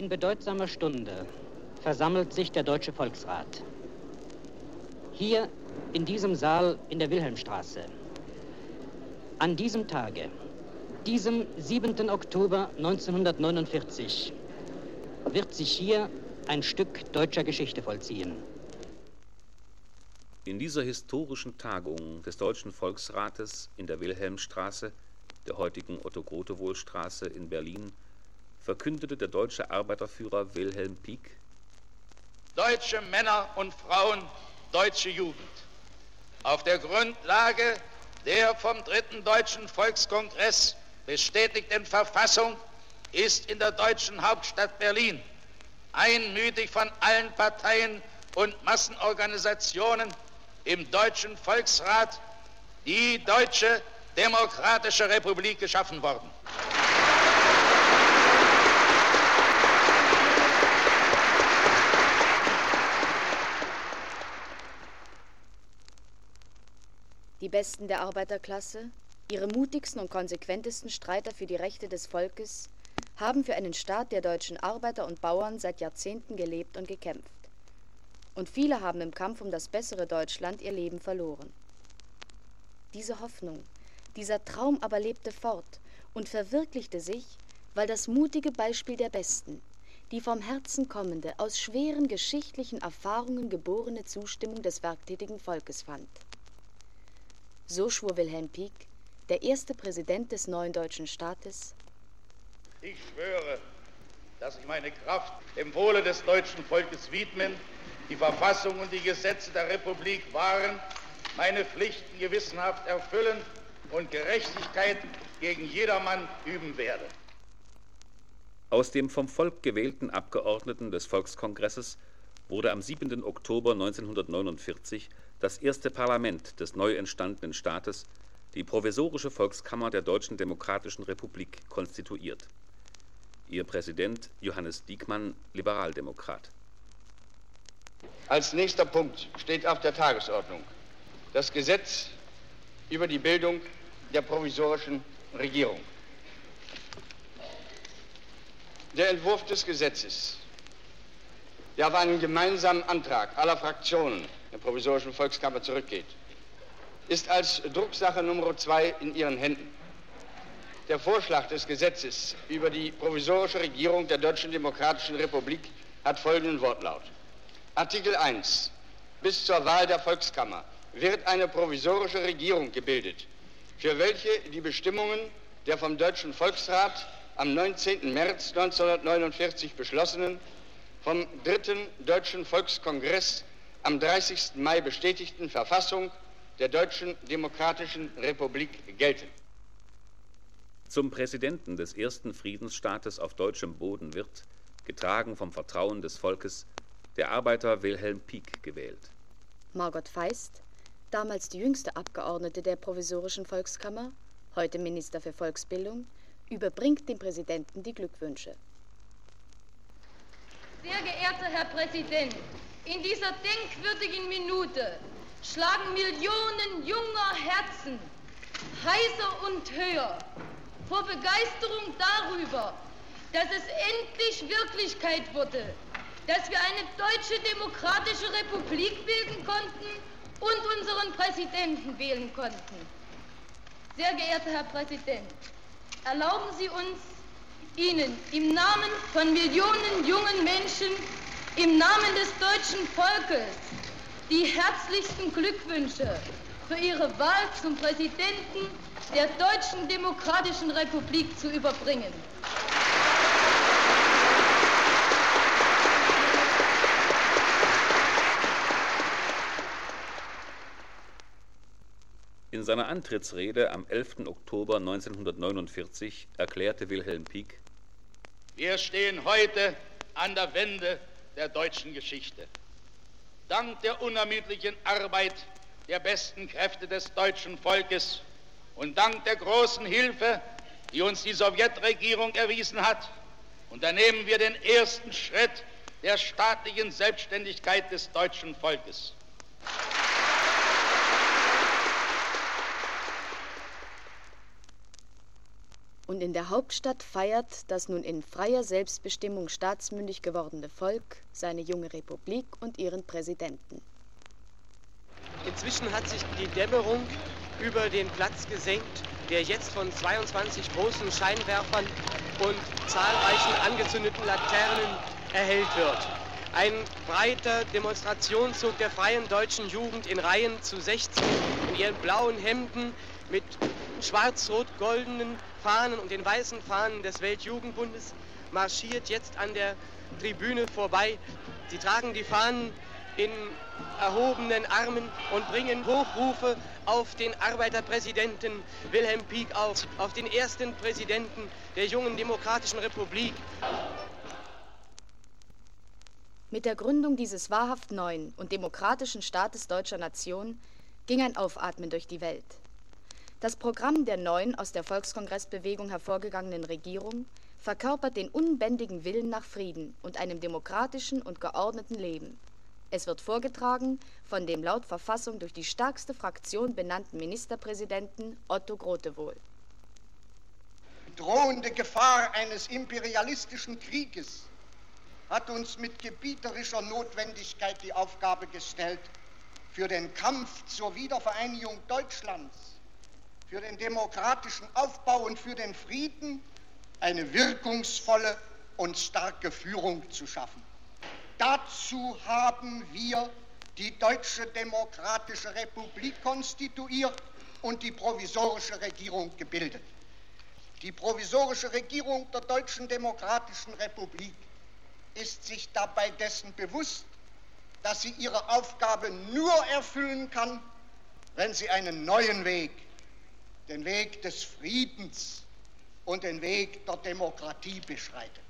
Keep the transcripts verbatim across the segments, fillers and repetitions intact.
In bedeutsamer Stunde versammelt sich der Deutsche Volksrat. Hier in diesem Saal in der Wilhelmstraße. An diesem Tage, diesem siebenten Oktober neunzehnhundertneunundvierzig, wird sich hier ein Stück deutscher Geschichte vollziehen. In dieser historischen Tagung des Deutschen Volksrates in der Wilhelmstraße, der heutigen Otto-Grotewohl-Straße in Berlin, verkündete der deutsche Arbeiterführer Wilhelm Pieck: Deutsche Männer und Frauen, deutsche Jugend, auf der Grundlage der vom dritten Deutschen Volkskongress bestätigten Verfassung ist in der deutschen Hauptstadt Berlin einmütig von allen Parteien und Massenorganisationen im Deutschen Volksrat die Deutsche Demokratische Republik geschaffen worden. Die Besten der Arbeiterklasse, ihre mutigsten und konsequentesten Streiter für die Rechte des Volkes, haben für einen Staat der deutschen Arbeiter und Bauern seit Jahrzehnten gelebt und gekämpft. Und viele haben im Kampf um das bessere Deutschland ihr Leben verloren. Diese Hoffnung, dieser Traum aber lebte fort und verwirklichte sich, weil das mutige Beispiel der Besten, die vom Herzen kommende, aus schweren geschichtlichen Erfahrungen geborene Zustimmung des werktätigen Volkes fand. So schwor Wilhelm Pieck, der erste Präsident des neuen deutschen Staates: Ich schwöre, dass ich meine Kraft dem Wohle des deutschen Volkes widmen, die Verfassung und die Gesetze der Republik wahren, meine Pflichten gewissenhaft erfüllen und Gerechtigkeit gegen jedermann üben werde. Aus dem vom Volk gewählten Abgeordneten des Volkskongresses wurde am siebenten Oktober neunzehnhundertneunundvierzig das erste Parlament des neu entstandenen Staates, die Provisorische Volkskammer der Deutschen Demokratischen Republik, konstituiert. Ihr Präsident Johannes Diekmann, Liberaldemokrat. Als nächster Punkt steht auf der Tagesordnung das Gesetz über die Bildung der provisorischen Regierung. Der Entwurf des Gesetzes, der auf einen gemeinsamen Antrag aller Fraktionen der Provisorischen Volkskammer zurückgeht, ist als Drucksache Nummer zwei in Ihren Händen. Der Vorschlag des Gesetzes über die provisorische Regierung der Deutschen Demokratischen Republik hat folgenden Wortlaut. Artikel eins. Bis zur Wahl der Volkskammer wird eine provisorische Regierung gebildet, für welche die Bestimmungen der vom Deutschen Volksrat am neunzehnten März neunzehnhundertneunundvierzig beschlossenen, vom dritten Deutschen Volkskongress am dreißigsten Mai bestätigten Verfassung der Deutschen Demokratischen Republik gelten. Zum Präsidenten des ersten Friedensstaates auf deutschem Boden wird, getragen vom Vertrauen des Volkes, der Arbeiter Wilhelm Pieck gewählt. Margot Feist, damals die jüngste Abgeordnete der Provisorischen Volkskammer, heute Minister für Volksbildung, überbringt dem Präsidenten die Glückwünsche. Sehr geehrter Herr Präsident, in dieser denkwürdigen Minute schlagen Millionen junger Herzen heiser und höher vor Begeisterung darüber, dass es endlich Wirklichkeit wurde, dass wir eine deutsche demokratische Republik bilden konnten und unseren Präsidenten wählen konnten. Sehr geehrter Herr Präsident, erlauben Sie uns, Ihnen im Namen von Millionen jungen Menschen, im Namen des deutschen Volkes, die herzlichsten Glückwünsche für Ihre Wahl zum Präsidenten der Deutschen Demokratischen Republik zu überbringen. In seiner Antrittsrede am elften Oktober neunzehnhundertneunundvierzig erklärte Wilhelm Pieck: Wir stehen heute an der Wende der deutschen Geschichte. Dank der unermüdlichen Arbeit der besten Kräfte des deutschen Volkes und dank der großen Hilfe, die uns die Sowjetregierung erwiesen hat, unternehmen wir den ersten Schritt der staatlichen Selbstständigkeit des deutschen Volkes. Und in der Hauptstadt feiert das nun in freier Selbstbestimmung staatsmündig gewordene Volk seine junge Republik und ihren Präsidenten. Inzwischen hat sich die Dämmerung über den Platz gesenkt, der jetzt von zweiundzwanzig großen Scheinwerfern und zahlreichen angezündeten Laternen erhellt wird. Ein breiter Demonstrationszug der freien deutschen Jugend in Reihen zu sechzehn in ihren blauen Hemden mit schwarz-rot-goldenen Fahnen und den weißen Fahnen des Weltjugendbundes marschiert jetzt an der Tribüne vorbei. Sie tragen die Fahnen in erhobenen Armen und bringen Hochrufe auf den Arbeiterpräsidenten Wilhelm Pieck auf, auf den ersten Präsidenten der jungen demokratischen Republik. Mit der Gründung dieses wahrhaft neuen und demokratischen Staates deutscher Nation ging ein Aufatmen durch die Welt. Das Programm der neuen, aus der Volkskongressbewegung hervorgegangenen Regierung verkörpert den unbändigen Willen nach Frieden und einem demokratischen und geordneten Leben. Es wird vorgetragen von dem laut Verfassung durch die stärkste Fraktion benannten Ministerpräsidenten Otto Grotewohl. Die drohende Gefahr eines imperialistischen Krieges hat uns mit gebieterischer Notwendigkeit die Aufgabe gestellt, für den Kampf zur Wiedervereinigung Deutschlands, für den demokratischen Aufbau und für den Frieden eine wirkungsvolle und starke Führung zu schaffen. Dazu haben wir die Deutsche Demokratische Republik konstituiert und die provisorische Regierung gebildet. Die provisorische Regierung der Deutschen Demokratischen Republik ist sich dabei dessen bewusst, dass sie ihre Aufgabe nur erfüllen kann, wenn sie einen neuen Weg, den Weg des Friedens und den Weg der Demokratie beschreitet.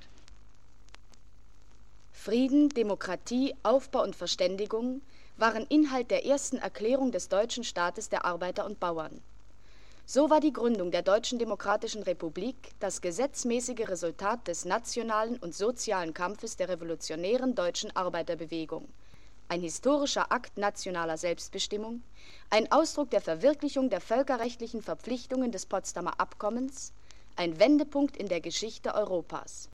Frieden, Demokratie, Aufbau und Verständigung waren Inhalt der ersten Erklärung des deutschen Staates der Arbeiter und Bauern. So war die Gründung der Deutschen Demokratischen Republik das gesetzmäßige Resultat des nationalen und sozialen Kampfes der revolutionären deutschen Arbeiterbewegung, ein historischer Akt nationaler Selbstbestimmung, ein Ausdruck der Verwirklichung der völkerrechtlichen Verpflichtungen des Potsdamer Abkommens, ein Wendepunkt in der Geschichte Europas.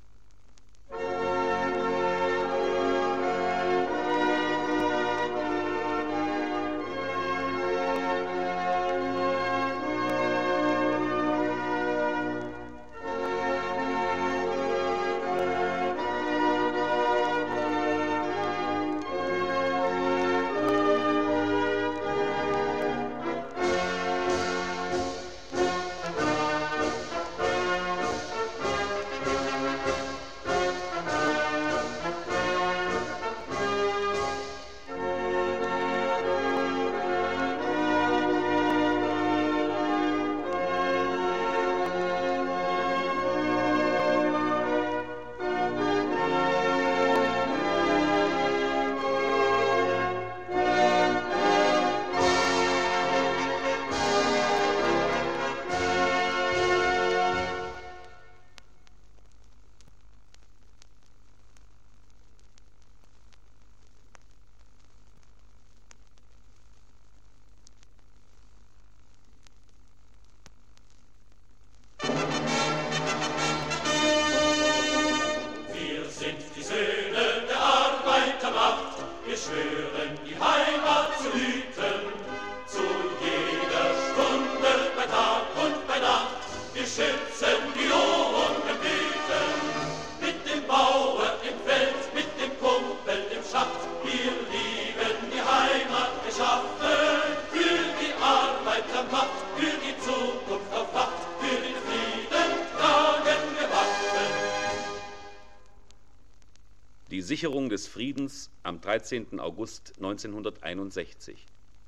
Die Sicherung des Friedens am dreizehnten August neunzehnhunderteinundsechzig.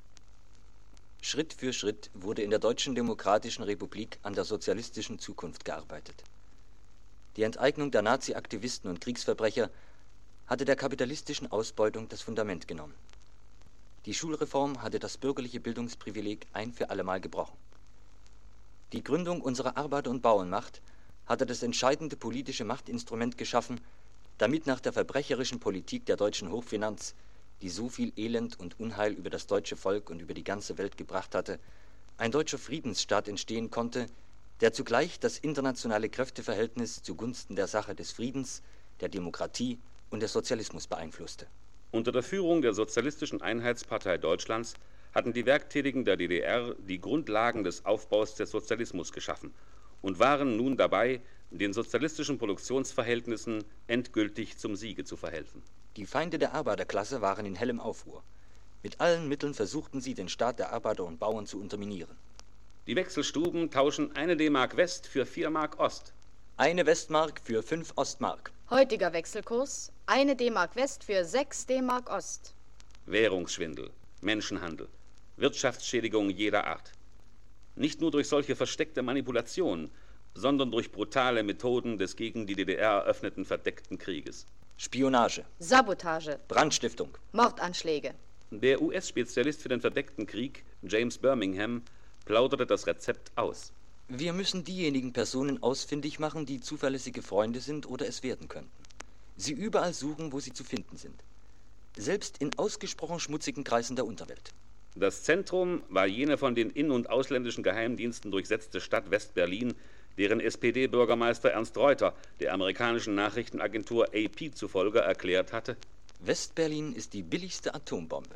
Schritt für Schritt wurde in der Deutschen Demokratischen Republik an der sozialistischen Zukunft gearbeitet. Die Enteignung der Nazi-Aktivisten und Kriegsverbrecher hatte der kapitalistischen Ausbeutung das Fundament genommen. Die Schulreform hatte das bürgerliche Bildungsprivileg ein für allemal gebrochen. Die Gründung unserer Arbeiter- und Bauernmacht hatte das entscheidende politische Machtinstrument geschaffen, damit nach der verbrecherischen Politik der deutschen Hochfinanz, die so viel Elend und Unheil über das deutsche Volk und über die ganze Welt gebracht hatte, ein deutscher Friedensstaat entstehen konnte, der zugleich das internationale Kräfteverhältnis zugunsten der Sache des Friedens, der Demokratie und des Sozialismus beeinflusste. Unter der Führung der Sozialistischen Einheitspartei Deutschlands hatten die Werktätigen der D D R die Grundlagen des Aufbaus des Sozialismus geschaffen und waren nun dabei, den sozialistischen Produktionsverhältnissen endgültig zum Siege zu verhelfen. Die Feinde der Arbeiterklasse waren in hellem Aufruhr. Mit allen Mitteln versuchten sie, den Staat der Arbeiter und Bauern zu unterminieren. Die Wechselstuben tauschen eine D-Mark West für vier Mark Ost. Eine Westmark für fünf Ostmark. Heutiger Wechselkurs, eine D-Mark West für sechs D-Mark Ost. Währungsschwindel, Menschenhandel, Wirtschaftsschädigung jeder Art. Nicht nur durch solche versteckte Manipulationen, sondern durch brutale Methoden des gegen die D D R eröffneten verdeckten Krieges. Spionage, Sabotage, Brandstiftung, Mordanschläge. Der U S-Spezialist für den verdeckten Krieg, James Birmingham, plauderte das Rezept aus. Wir müssen diejenigen Personen ausfindig machen, die zuverlässige Freunde sind oder es werden könnten. Sie überall suchen, wo sie zu finden sind. Selbst in ausgesprochen schmutzigen Kreisen der Unterwelt. Das Zentrum war jene von den in- und ausländischen Geheimdiensten durchsetzte Stadt West-Berlin, deren S P D-Bürgermeister Ernst Reuter der amerikanischen Nachrichtenagentur A P zufolge erklärt hatte: West-Berlin ist die billigste Atombombe.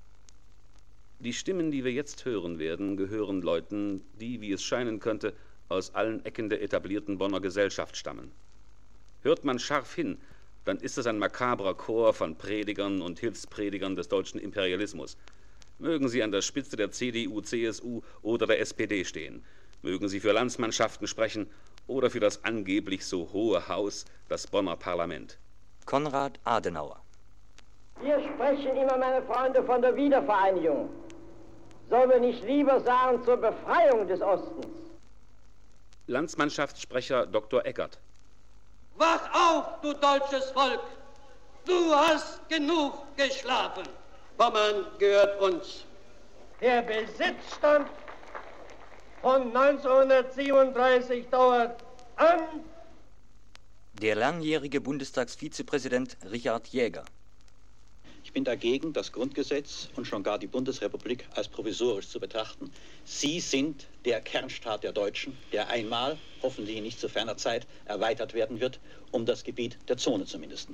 Die Stimmen, die wir jetzt hören werden, gehören Leuten, die, wie es scheinen könnte, aus allen Ecken der etablierten Bonner Gesellschaft stammen. Hört man scharf hin, dann ist es ein makabrer Chor von Predigern und Hilfspredigern des deutschen Imperialismus. Mögen sie an der Spitze der C D U, C S U oder der S P D stehen, mögen sie für Landsmannschaften sprechen oder für das angeblich so hohe Haus, das Bonner Parlament. Konrad Adenauer. Wir sprechen immer, meine Freunde, von der Wiedervereinigung. Sollen wir nicht lieber sagen zur Befreiung des Ostens? Landsmannschaftssprecher Doktor Eckert. Wach auf, du deutsches Volk! Du hast genug geschlafen. Pommern gehört uns. Der Besitzstand von neunzehnhundertsiebenunddreißig dauert an. Der langjährige Bundestagsvizepräsident Richard Jäger. Ich bin dagegen, das Grundgesetz und schon gar die Bundesrepublik als provisorisch zu betrachten. Sie sind der Kernstaat der Deutschen, der einmal, hoffentlich in nicht so ferner Zeit, erweitert werden wird, um das Gebiet der Zone zumindest.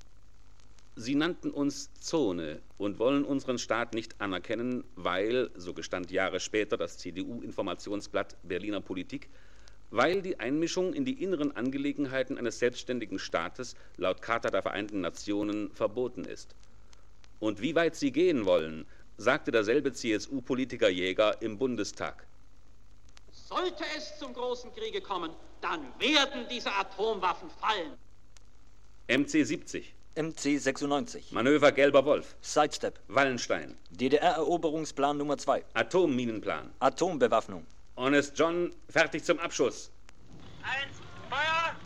Sie nannten uns Zone und wollen unseren Staat nicht anerkennen, weil, so gestand Jahre später das C D U-Informationsblatt Berliner Politik, weil die Einmischung in die inneren Angelegenheiten eines selbstständigen Staates laut Charta der Vereinten Nationen verboten ist. Und wie weit sie gehen wollen, sagte derselbe C S U-Politiker Jäger im Bundestag. Sollte es zum großen Kriege kommen, dann werden diese Atomwaffen fallen. M C siebzig. M C sechsundneunzig. Manöver Gelber Wolf. Sidestep. Wallenstein. D D R-Eroberungsplan Nummer zwei. Atomminenplan. Atombewaffnung. Honest John, fertig zum Abschuss. Eins, Feuer!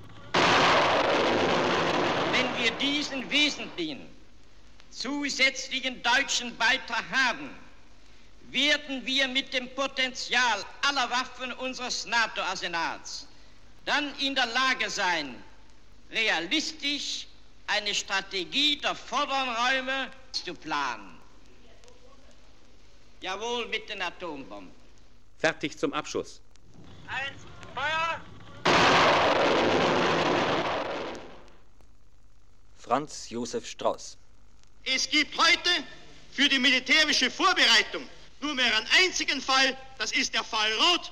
Wenn wir diesen wesentlichen zusätzlichen deutschen Beitrag haben, werden wir mit dem Potenzial aller Waffen unseres NATO-Arsenals dann in der Lage sein, realistisch eine Strategie der vorderen Räume zu planen. Jawohl, mit den Atombomben. Fertig zum Abschuss. Eins, Feuer! Franz Josef Strauß. Es gibt heute für die militärische Vorbereitung nur mehr einen einzigen Fall, das ist der Fall Roth.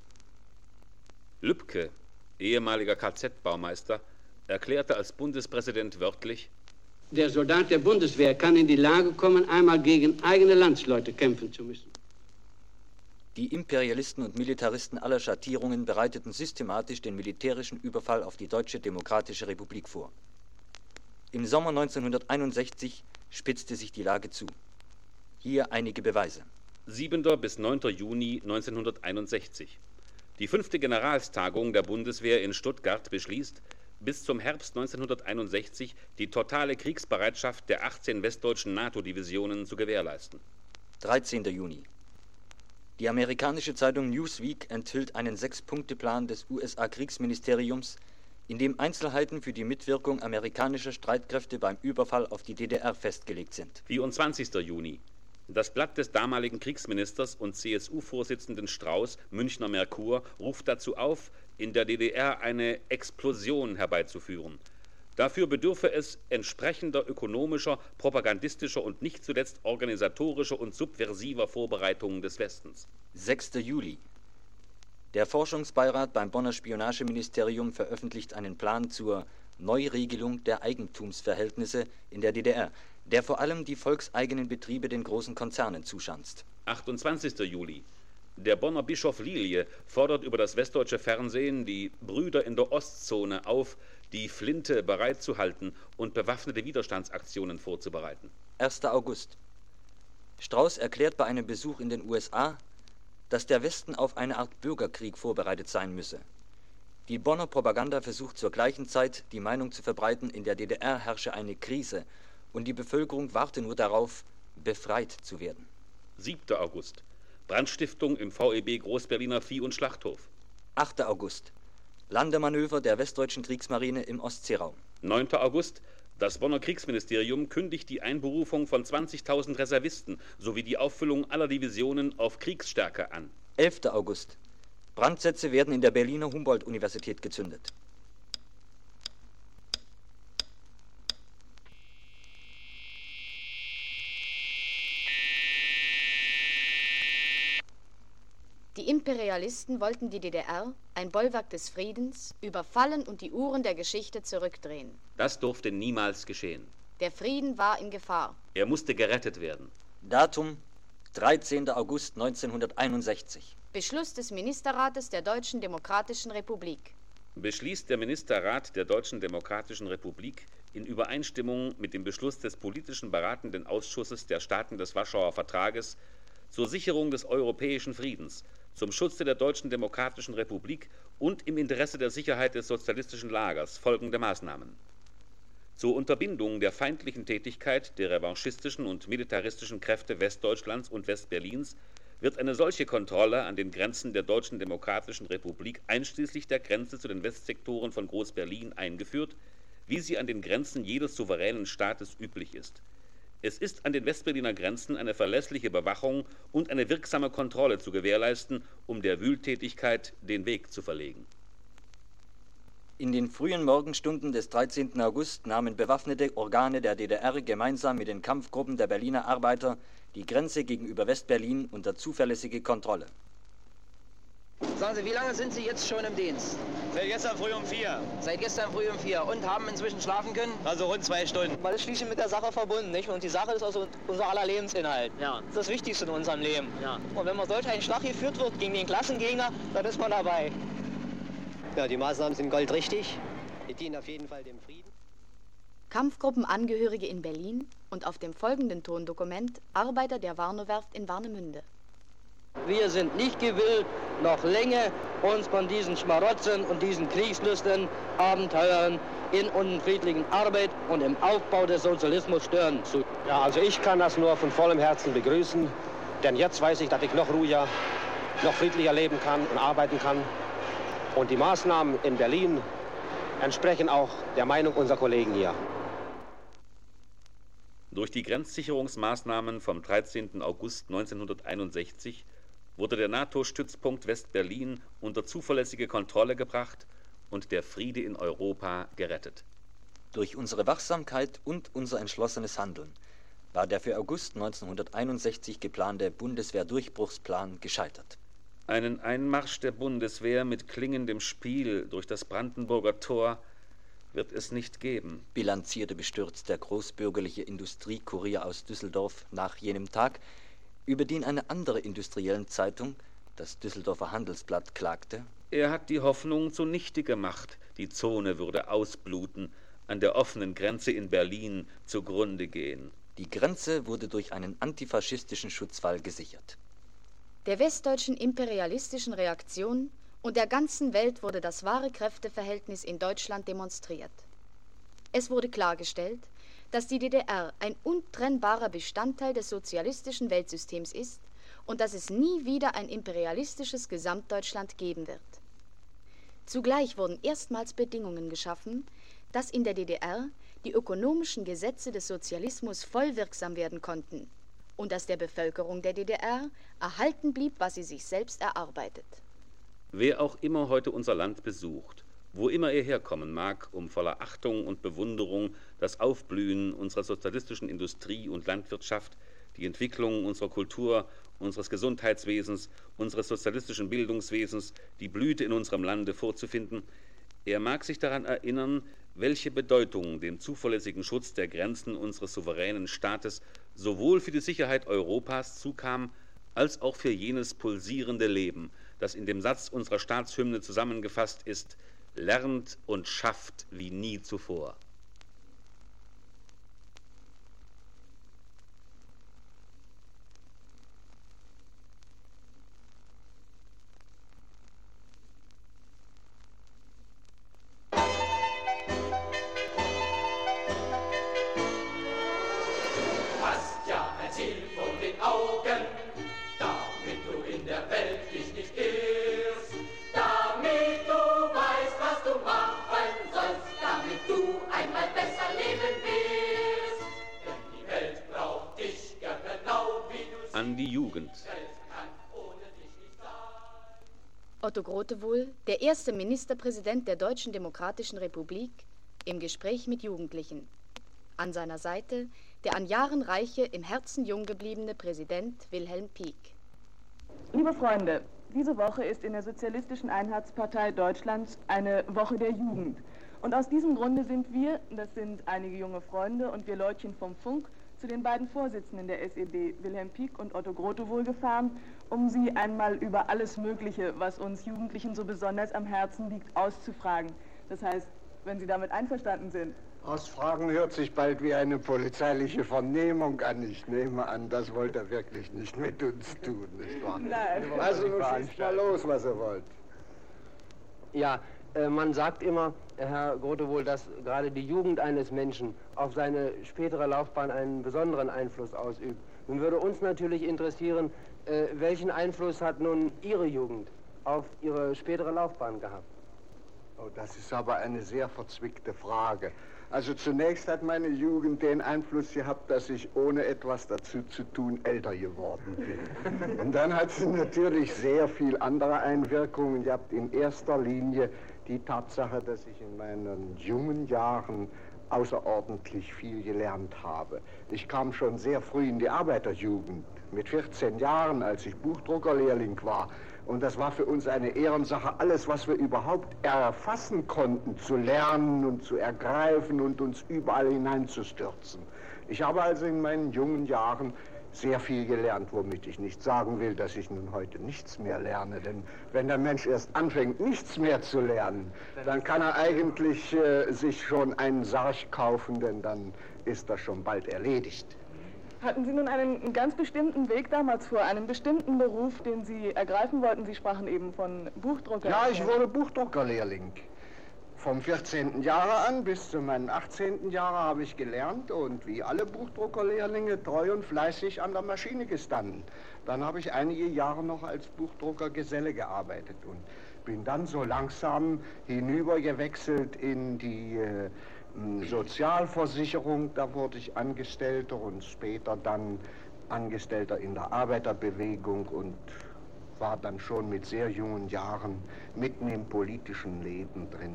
Lübke, ehemaliger K Z-Baumeister, erklärte als Bundespräsident wörtlich: Der Soldat der Bundeswehr kann in die Lage kommen, einmal gegen eigene Landsleute kämpfen zu müssen. Die Imperialisten und Militaristen aller Schattierungen bereiteten systematisch den militärischen Überfall auf die Deutsche Demokratische Republik vor. Im Sommer neunzehnhunderteinundsechzig spitzte sich die Lage zu. Hier einige Beweise. siebenter bis neunter Juni neunzehnhunderteinundsechzig. Die fünfte Generalstagung der Bundeswehr in Stuttgart beschließt, bis zum Herbst neunzehnhunderteinundsechzig die totale Kriegsbereitschaft der achtzehn westdeutschen NATO-Divisionen zu gewährleisten. dreizehnter Juni. Die amerikanische Zeitung Newsweek enthüllt einen Sechs-Punkte-Plan des U S A-Kriegsministeriums, in dem Einzelheiten für die Mitwirkung amerikanischer Streitkräfte beim Überfall auf die D D R festgelegt sind. vierundzwanzigster Juni. Das Blatt des damaligen Kriegsministers und C S U-Vorsitzenden Strauß, Münchner Merkur, ruft dazu auf, in der D D R eine Explosion herbeizuführen. Dafür bedürfe es entsprechender ökonomischer, propagandistischer und nicht zuletzt organisatorischer und subversiver Vorbereitungen des Westens. sechster Juli. Der Forschungsbeirat beim Bonner Spionageministerium veröffentlicht einen Plan zur Neuregelung der Eigentumsverhältnisse in der D D R, der vor allem die volkseigenen Betriebe den großen Konzernen zuschanzt. achtundzwanzigster Juli. Der Bonner Bischof Lilie fordert über das westdeutsche Fernsehen die Brüder in der Ostzone auf, die Flinte bereitzuhalten und bewaffnete Widerstandsaktionen vorzubereiten. erster August. Strauß erklärt bei einem Besuch in den U S A, dass der Westen auf eine Art Bürgerkrieg vorbereitet sein müsse. Die Bonner Propaganda versucht zur gleichen Zeit, die Meinung zu verbreiten, in der D D R herrsche eine Krise und die Bevölkerung warte nur darauf, befreit zu werden. siebter August. Brandstiftung im V E B Großberliner Vieh- und Schlachthof. achter August. Landemanöver der westdeutschen Kriegsmarine im Ostseeraum. neunter August. Das Bonner Kriegsministerium kündigt die Einberufung von zwanzigtausend Reservisten sowie die Auffüllung aller Divisionen auf Kriegsstärke an. elfter August. Brandsätze werden in der Berliner Humboldt-Universität gezündet. Die Imperialisten wollten die D D R, ein Bollwerk des Friedens, überfallen und die Uhren der Geschichte zurückdrehen. Das durfte niemals geschehen. Der Frieden war in Gefahr. Er musste gerettet werden. Datum dreizehnter August neunzehnhunderteinundsechzig. Beschluss des Ministerrates der Deutschen Demokratischen Republik. Beschließt der Ministerrat der Deutschen Demokratischen Republik in Übereinstimmung mit dem Beschluss des politischen beratenden Ausschusses der Staaten des Warschauer Vertrages zur Sicherung des europäischen Friedens, zum Schutze der Deutschen Demokratischen Republik und im Interesse der Sicherheit des sozialistischen Lagers folgende Maßnahmen. Zur Unterbindung der feindlichen Tätigkeit der revanchistischen und militaristischen Kräfte Westdeutschlands und Westberlins wird eine solche Kontrolle an den Grenzen der Deutschen Demokratischen Republik einschließlich der Grenze zu den Westsektoren von Groß-Berlin eingeführt, wie sie an den Grenzen jedes souveränen Staates üblich ist. Es ist an den Westberliner Grenzen eine verlässliche Bewachung und eine wirksame Kontrolle zu gewährleisten, um der Wühltätigkeit den Weg zu verlegen. In den frühen Morgenstunden des dreizehnten August nahmen bewaffnete Organe der D D R gemeinsam mit den Kampfgruppen der Berliner Arbeiter die Grenze gegenüber Westberlin unter zuverlässige Kontrolle. Sagen Sie, wie lange sind Sie jetzt schon im Dienst? Seit gestern früh um vier. Seit gestern früh um vier. Und haben inzwischen schlafen können? Also rund zwei Stunden. Man ist schließlich mit der Sache verbunden, nicht? Und die Sache ist also unser aller Lebensinhalt. Ja. Das ist das Wichtigste in unserem Leben. Ja. Und wenn man solch einen Schlag geführt wird gegen den Klassengegner, dann ist man dabei. Ja, die Maßnahmen sind goldrichtig. Die dienen auf jeden Fall dem Frieden. Kampfgruppenangehörige in Berlin und auf dem folgenden Tondokument Arbeiter der Warnow-Werft in Warnemünde. Wir sind nicht gewillt, noch länger uns von diesen Schmarotzen und diesen kriegslüsternen Abenteuern in unfriedlichen Arbeit und im Aufbau des Sozialismus stören zu. Ja, also ich kann das nur von vollem Herzen begrüßen, denn jetzt weiß ich, dass ich noch ruhiger, noch friedlicher leben kann und arbeiten kann. Und die Maßnahmen in Berlin entsprechen auch der Meinung unserer Kollegen hier. Durch die Grenzsicherungsmaßnahmen vom dreizehnten August neunzehnhunderteinundsechzig wurde der NATO-Stützpunkt West-Berlin unter zuverlässige Kontrolle gebracht und der Friede in Europa gerettet. Durch unsere Wachsamkeit und unser entschlossenes Handeln war der für August neunzehnhunderteinundsechzig geplante Bundeswehr-Durchbruchsplan gescheitert. Einen Einmarsch der Bundeswehr mit klingendem Spiel durch das Brandenburger Tor wird es nicht geben, bilanzierte bestürzt der großbürgerliche Industriekurier aus Düsseldorf nach jenem Tag, über den eine andere Industriellenzeitung, das Düsseldorfer Handelsblatt, klagte. Er hat die Hoffnung zunichte gemacht, die Zone würde ausbluten, an der offenen Grenze in Berlin zugrunde gehen. Die Grenze wurde durch einen antifaschistischen Schutzwall gesichert. Der westdeutschen imperialistischen Reaktion und der ganzen Welt wurde das wahre Kräfteverhältnis in Deutschland demonstriert. Es wurde klargestellt, dass die D D R ein untrennbarer Bestandteil des sozialistischen Weltsystems ist und dass es nie wieder ein imperialistisches Gesamtdeutschland geben wird. Zugleich wurden erstmals Bedingungen geschaffen, dass in der D D R die ökonomischen Gesetze des Sozialismus voll wirksam werden konnten und dass der Bevölkerung der D D R erhalten blieb, was sie sich selbst erarbeitet. Wer auch immer heute unser Land besucht, wo immer er herkommen mag, um voller Achtung und Bewunderung das Aufblühen unserer sozialistischen Industrie und Landwirtschaft, die Entwicklung unserer Kultur, unseres Gesundheitswesens, unseres sozialistischen Bildungswesens, die Blüte in unserem Lande vorzufinden, er mag sich daran erinnern, welche Bedeutung dem zuverlässigen Schutz der Grenzen unseres souveränen Staates sowohl für die Sicherheit Europas zukam, als auch für jenes pulsierende Leben, das in dem Satz unserer Staatshymne zusammengefasst ist: lernt und schafft wie nie zuvor. An die Jugend. Otto Grotewohl, der erste Ministerpräsident der Deutschen Demokratischen Republik, im Gespräch mit Jugendlichen. An seiner Seite der an Jahren reiche, im Herzen jung gebliebene Präsident Wilhelm Pieck. Liebe Freunde, diese Woche ist in der Sozialistischen Einheitspartei Deutschlands eine Woche der Jugend. Und aus diesem Grunde sind wir, das sind einige junge Freunde und wir Leutchen vom Funk, zu den beiden Vorsitzenden der S E D, Wilhelm Pieck und Otto Grotewohl, gefahren, um sie einmal über alles Mögliche, was uns Jugendlichen so besonders am Herzen liegt, auszufragen. Das heißt, wenn Sie damit einverstanden sind. Ausfragen hört sich bald wie eine polizeiliche Vernehmung an. Ich nehme an, das wollt ihr wirklich nicht mit uns tun, nicht wahr? Nein. Also nun schießt mal los, was ihr wollt. Ja, äh, man sagt immer, Herr Grotewohl, dass gerade die Jugend eines Menschen auf seine spätere Laufbahn einen besonderen Einfluss ausübt. Nun würde uns natürlich interessieren, äh, welchen Einfluss hat nun Ihre Jugend auf Ihre spätere Laufbahn gehabt? Oh, das ist aber eine sehr verzwickte Frage. Also zunächst hat meine Jugend den Einfluss gehabt, dass ich ohne etwas dazu zu tun älter geworden bin. Und dann hat sie natürlich sehr viel andere Einwirkungen gehabt. In erster Linie die Tatsache, dass ich in meinen jungen Jahren außerordentlich viel gelernt habe. Ich kam schon sehr früh in die Arbeiterjugend, mit vierzehn Jahren, als ich Buchdruckerlehrling war. Und das war für uns eine Ehrensache, alles, was wir überhaupt erfassen konnten, zu lernen und zu ergreifen und uns überall hineinzustürzen. Ich habe also in meinen jungen Jahren sehr viel gelernt, womit ich nicht sagen will, dass ich nun heute nichts mehr lerne. Denn wenn der Mensch erst anfängt, nichts mehr zu lernen, dann kann er eigentlich äh, sich schon einen Sarg kaufen, denn dann ist das schon bald erledigt. Hatten Sie nun einen ganz bestimmten Weg damals vor, einen bestimmten Beruf, den Sie ergreifen wollten? Sie sprachen eben von Buchdrucker. Ja, ich wurde Buchdruckerlehrling. Vom vierzehnten Jahre an bis zu meinem achtzehnten Jahre habe ich gelernt und wie alle Buchdruckerlehrlinge treu und fleißig an der Maschine gestanden. Dann habe ich einige Jahre noch als Buchdruckergeselle gearbeitet und bin dann so langsam hinübergewechselt in die äh, Sozialversicherung. Da wurde ich Angestellter und später dann Angestellter in der Arbeiterbewegung und war dann schon mit sehr jungen Jahren mitten im politischen Leben drin.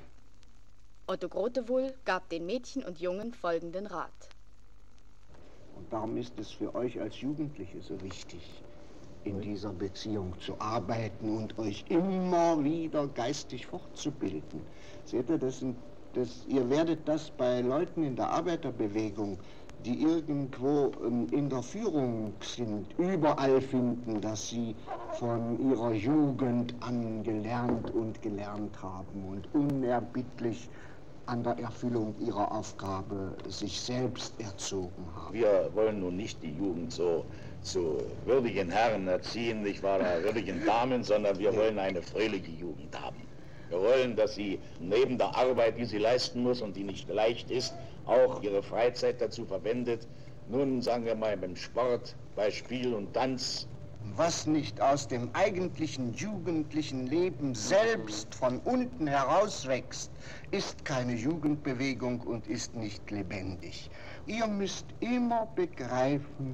Otto Grotewohl gab den Mädchen und Jungen folgenden Rat. Und darum ist es für euch als Jugendliche so wichtig, in dieser Beziehung zu arbeiten und euch immer wieder geistig fortzubilden. Seht ihr, das sind, das, ihr werdet das bei Leuten in der Arbeiterbewegung, die irgendwo ähm, in der Führung sind, überall finden, dass sie von ihrer Jugend an gelernt und gelernt haben und unerbittlich an der Erfüllung ihrer Aufgabe sich selbst erzogen haben. Wir wollen nun nicht die Jugend so zu würdigen Herren erziehen, nicht wahr, würdigen Damen, sondern wir wollen eine fröhliche Jugend haben. Wir wollen, dass sie neben der Arbeit, die sie leisten muss und die nicht leicht ist, auch ihre Freizeit dazu verwendet, nun sagen wir mal beim Sport, bei Spiel und Tanz. Was nicht aus dem eigentlichen jugendlichen Leben selbst von unten herauswächst, ist keine Jugendbewegung und ist nicht lebendig. Ihr müsst immer begreifen,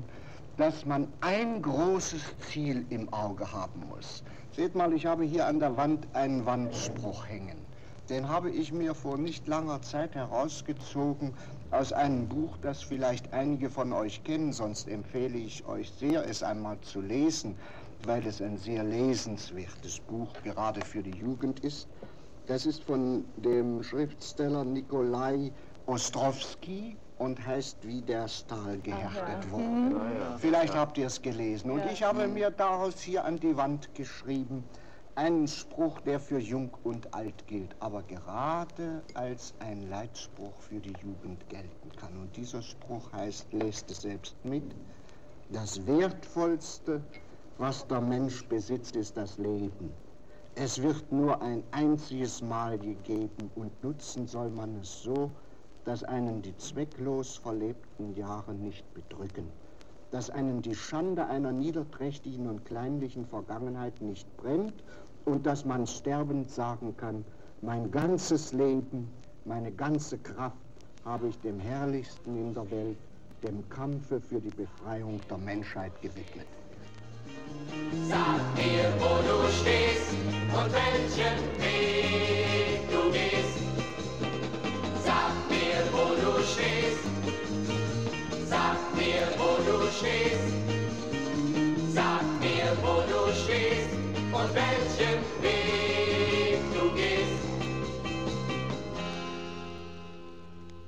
dass man ein großes Ziel im Auge haben muss. Seht mal, ich habe hier an der Wand einen Wandspruch hängen. Den habe ich mir vor nicht langer Zeit herausgezogen aus einem Buch, das vielleicht einige von euch kennen, sonst empfehle ich euch sehr, es einmal zu lesen, weil es ein sehr lesenswertes Buch gerade für die Jugend ist. Das ist von dem Schriftsteller Nikolai Ostrowski und heißt Wie der Stahl gehärtet wurde. Mhm. Vielleicht habt ihr es gelesen. Und ja. ich habe mir daraus hier an die Wand geschrieben, einen Spruch, der für Jung und Alt gilt, aber gerade als ein Leitspruch für die Jugend gelten kann. Und dieser Spruch heißt, lest es selbst mit, das Wertvollste, was der Mensch besitzt, ist das Leben. Es wird nur ein einziges Mal gegeben und nutzen soll man es so, dass einen die zwecklos verlebten Jahre nicht bedrücken, dass einen die Schande einer niederträchtigen und kleinlichen Vergangenheit nicht brennt und dass man sterbend sagen kann, mein ganzes Leben, meine ganze Kraft habe ich dem Herrlichsten in der Welt, dem Kampfe für die Befreiung der Menschheit gewidmet. Sag mir, wo du stehst und welchen Weg du gehst. Sag mir, wo du stehst. Sag mir, wo du stehst.